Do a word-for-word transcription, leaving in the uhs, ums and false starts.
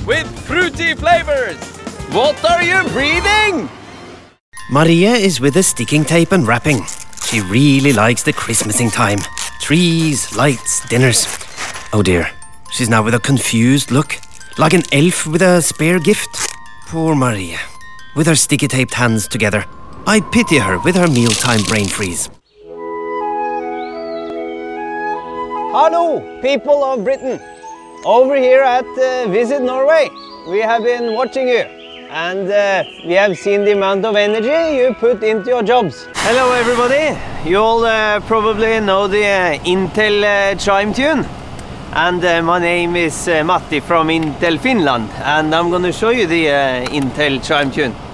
with fruity flavors. What are you breathing? Maria is with the sticking tape and wrapping. She really likes the Christmasing time. Trees, lights, dinners. Oh dear, she's now with a confused look, like an elf with a spare gift. Poor Maria, with her sticky-taped hands together. I pity her with her mealtime brain freeze. Hello, people of Britain. Over here at uh, Visit Norway, we have been watching you. And uh, we have seen the amount of energy you put into your jobs. Hello everybody. You all uh, probably know the uh, Intel uh, chime tune. And uh, my name is uh, Matti from Intel Finland. And I'm going to show you the uh, Intel chime tune.